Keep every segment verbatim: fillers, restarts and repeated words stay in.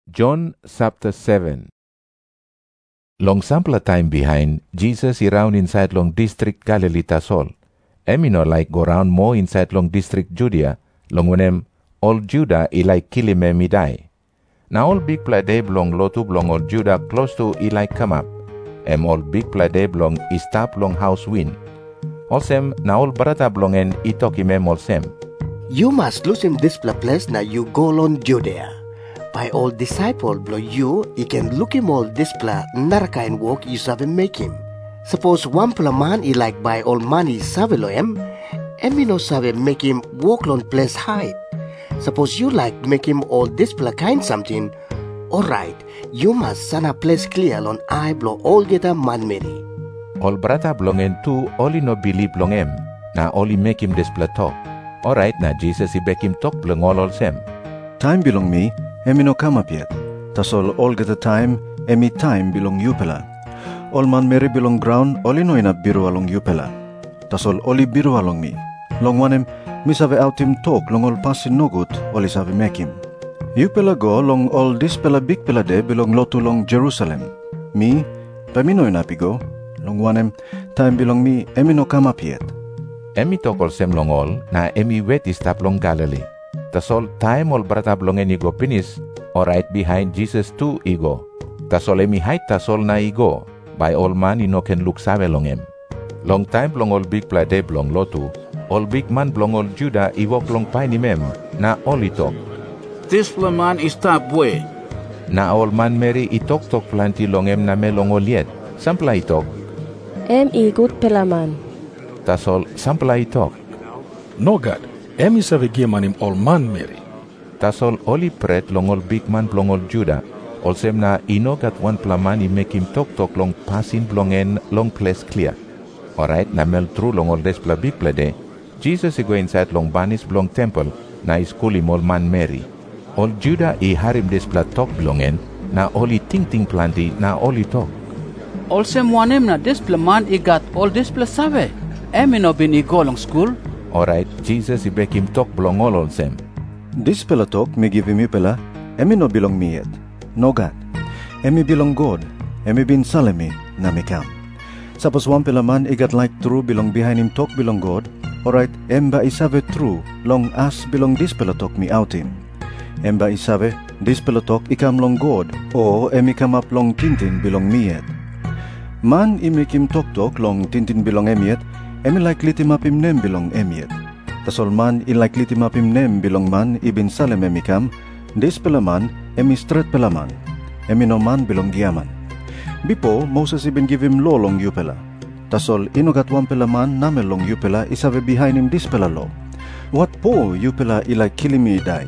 John chapter seven. Long sample time behind, Jesus around inside long district Galilee tasol. Emi no like go round more inside long district Judea, long when em all Judah I like kill him emi die. Now all big plade belong lotu belong all Judah close to I like come up. Em all big plade belong is tap long house win. Olsem now all brother belong en I talk him em olsem. You must lose him this place now you go on Judea. By all disciple blow you, he can look him all this pla narka and work you have make him. Suppose one pla man he like by all money savelo em, emi no save make him walk on place hide. Suppose you like make him all this pla kind something. Alright, you must send a place clear on I blow all get a man Mary. All brother belong en two only no believe belong em. Na only make him this pla talk. Alright, na Jesus he make him talk belong all all sem. Time belong me. Emi no come up yet. Tasol all get a time, emi time belong Yupela. All man Mary belong ground, oli no ina biru along Yupela. Tasol oli biru along me. Long wanem, mi save out him talk long all passin no good, oli save make him. Yupela go long all this pela big pela de belong lotu long Jerusalem. Me, pa mi no ina pigo. Long wanem, time belong me, emi no come up yet. Emi talk all sem long all, na emi wet is tap long Galilee. Tasol time all brata blongen igo pinis, or right behind Jesus too igo. Tasol emi height tasol na igo, by all man ino can look save long em. Long time blong all big plade blong lotu, all big man blong all Judah i walk long pine mem, na all i talk. This man is tap way. Na all man Mary i talk talk planti long em na me long all yet, sampla i talk. Em i good pelaman. Tasol sampla i talk. No God. Emi save game on him all man Mary. Tasol oli pret long all big man blong all Judah. Olsem na ino got one plaman I make him talk talk long passing blong en long place clear. Alright, na mel true long all des pla big plade. Jesus I go inside long banis blong temple na I school him all man Mary. All Judah I harim des pla talk blong en na oli ting ting planti na oli talk. Olsem wanem na des pla man I got all des pla save. Emi no bin I go long school. Alright, Jesus I make him talk belong all on them. This pela talk me give him Yupela, emi no belong me yet. No God. Emi belong God. Emi bin salemi na me come. Suppose one pela man I got like true belong behind him talk belong God. Alright, emba isave true long as belong this pela talk me out him. Emba isave this pela talk I come long God or emi come up long tintin belong me yet. Man I make him talk talk long tintin belong em yet. Emi like litim up him nem belong em yet. Tasol man I like litim up him nem belong man ibin salem emi kam. This pela man emi stret pela man. Emi no man belong giaman. Bipo Moses ibin give him law long Yupela. Tasol inogat one pela man namel long Yupela isave behind him this pela law. What po Yupela I like killing me die.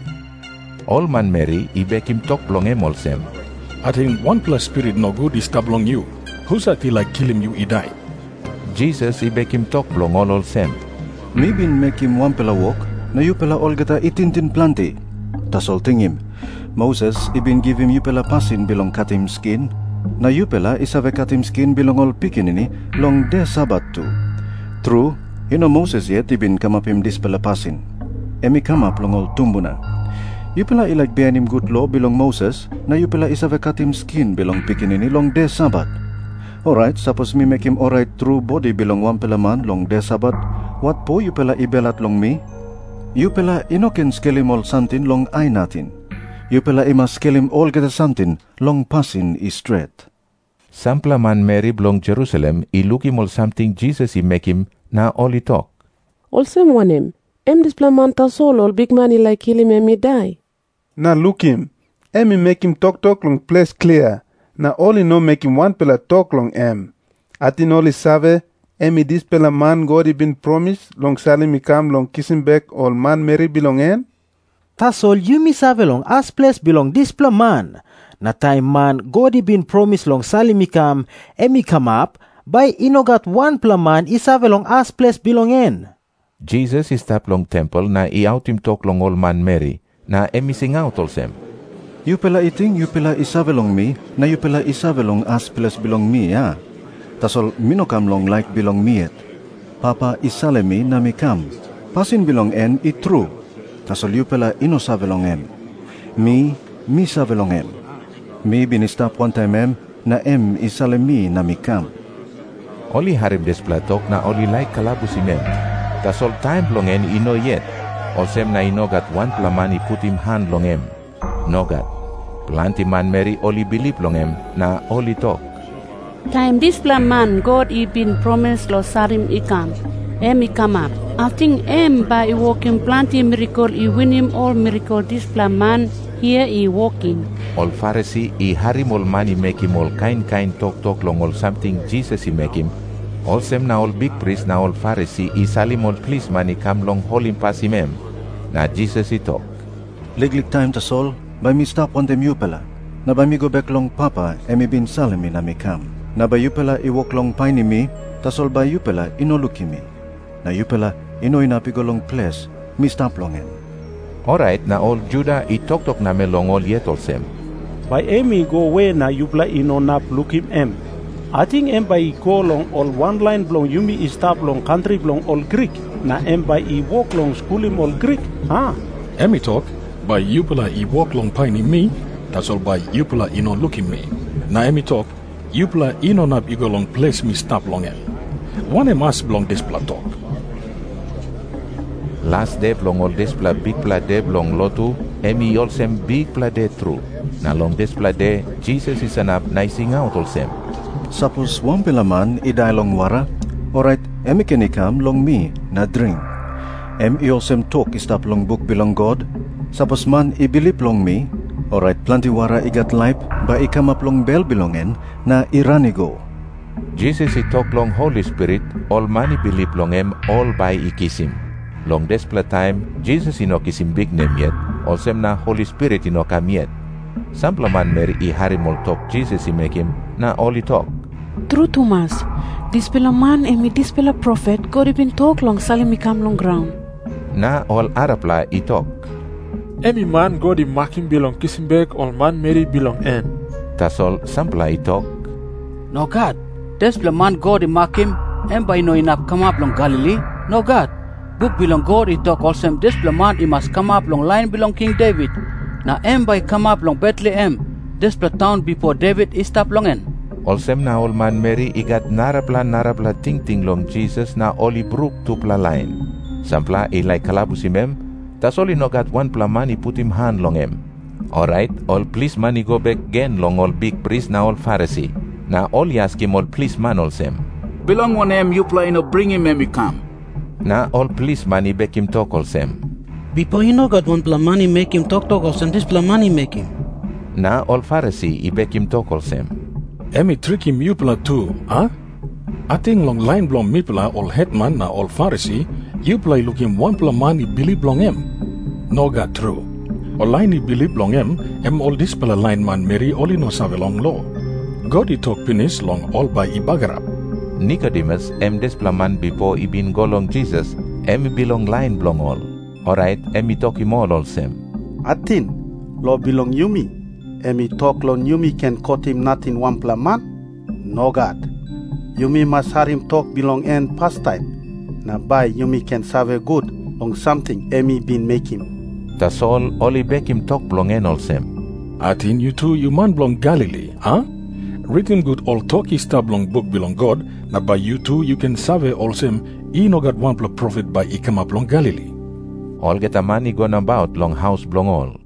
All man Mary I beg him talk belong em all sem. I think one plus spirit no good is tab long you. Who's that he like killing you I die? Jesus I beg him talk belong all all sem. Me bin make him one pela walk, na you pela all geta itintin planti. Tasol ting him. Moses I bin give him you pela pasin belong cut him skin, na you pela isave cut him skin belong all pikinini long de sabat too. True, you know Moses yet I bin come up him this pela pasin. Emi come up long all tumbuna. You pela I like behind him good law belong Moses, na you pela isave cut him skin belong pikinini long de sabat. Alright, suppose me make him alright true body belong one pela man long de sabat. What po you pela ibelat long me? You pela ino can scale him all something long I natin. You pela ima scale him all get a something long passin is straight. Sampla man Mary belong Jerusalem I look him all something Jesus I make him na all I talk. Also wanem, em dis plaman tasol all big man I like kill him emi die. Na look him, emi make him talk talk long place clear. Na only no make him one pela talk long em. Atin only save, emi this pela man God I been promised long sali mi come long kissing back all man Mary belong en. Tasol you mi save long as place belong this pela man. Na time man God I been promised long sali mi come, emi come up, by inogat one pela man I save long as place belong en. Jesus is tap long temple na I out him talk long all man Mary, na emi sing out all sem. You pela iting, you pela isave long me, na you pela isave long as place belong me, ya. Tasol mino kam long like belong me yet. Papa isale me na mi kam. Pasin belong en I true. Tasol you pela ino save long em. Mi, mi save long em. Mi binistap one time em, na em isale mi na mi kam. Oli harim despla tok na oli like kalabusim em. Tasol time long en ino yet. Olsem na inogat one plaman iput him hand long em. Nogat. Planti man Mary oli believe long em na oli tok. Time this man God he been promised lo sarim ikam. Em ikam up. I think em by walking plenty miracle he win him all miracle this man here he walking. All Pharisee he harim all money make him all kind kind talk talk long all something Jesus he make him. All sem na all big priest na all Pharisee he salim all please money come long hol him pass him em. Na Jesus he talk. Liglig time tasol, by mi stop one dem yupela. Na by mi go back long papa emi bin salemi na mi kam. Na by yupela i walk long paini mi, tasol by yupela ino luki mi. Na yupela ino inapigo long place, mi stop long en. Alright, na all Judah he talk talk na me long all yet all sem. By emi go way na yupela ino nap look him em. I think em by go long all one line blong yumi i stop long country blong all Greek. Na em by i walk long school him all Greek. Ah. Emi talk, by yupela i walk long paini me, that's all by yupela ino looking me. Na emi talk, yupela ino nap igo long place mi stop long en. One em as blong despla talk. Last day long all despla big pla day long lotu, emi all sem big pla day true. Na long despla day, Jesus is an up nicing out all sem. Suppose one pilaman i die long wara, alright, emi kenikam long mi na drink. Em i olsem talk istap long book belong God. Suppose man i believe long me, alright, plenty wara i got life, ba i come up long bell belongen na iranigo. Jesus he talk long Holy Spirit, all money believe long em, all by i kiss him. Long despla time, Jesus he no kiss him big name yet, olsem na Holy Spirit he no come yet. Sampla man Mary i harim all talk Jesus he make him, na all he talk. True Thomas, this pela man and me this pela prophet God even talk long salim come long ground. Na all Arapla i talk. Emi man God i making belong Kissenberg all man Mary belong en. Tas all sampla i talk. No God, this pela man God i mark him, em by no enough come up long Galilee. No God, book belong God i talk also this pela man he must come up long line belong King David. Na em by come up long Bethlehem, this pela town before David is stop long en. Olsem na all man Mary igat narapla narapla ting ting long Jesus na oli brook tu pla line. Sampla i like kalabusim em, tas oli no got one pla man i put him hand long em. Alright, all please man i go back again long all big priest na all Pharisee. Na all ask him all please man olsem. Belong one em you play no bring him em he come. Na all please man i back him talk olsem. Before you know got one pla man i make him talk talk olsem this pla man i make him. Na all Pharisee i back him talk olsem. Emi trick him yupela too, huh? I think long line blong mipela all headman na all Pharisee, yupela look him one pla man i believe long em. No got true. All line i believe long em, em all this pela line man Mary only no save long law. God i talk finish long all by i bagarap. Nicodemus em des pla man before i bin go long Jesus, em belong line blong all. Alright, em i talk him all all sem. Atin, lo belong yumi. Emi talk long Yumi can cut him not in one pla man? No God. Yumi must have him talk belong en pastime. Na by Yumi can save good on something Emi been make him. Tas all only back him talk belong en all sem. Atin you too you man belong Galilee, huh? Written good all talk is tab long book belong God, na by you too you can save all sem, he no got one pla prophet by he come up long Galilee. All get a money gone about long house belong all.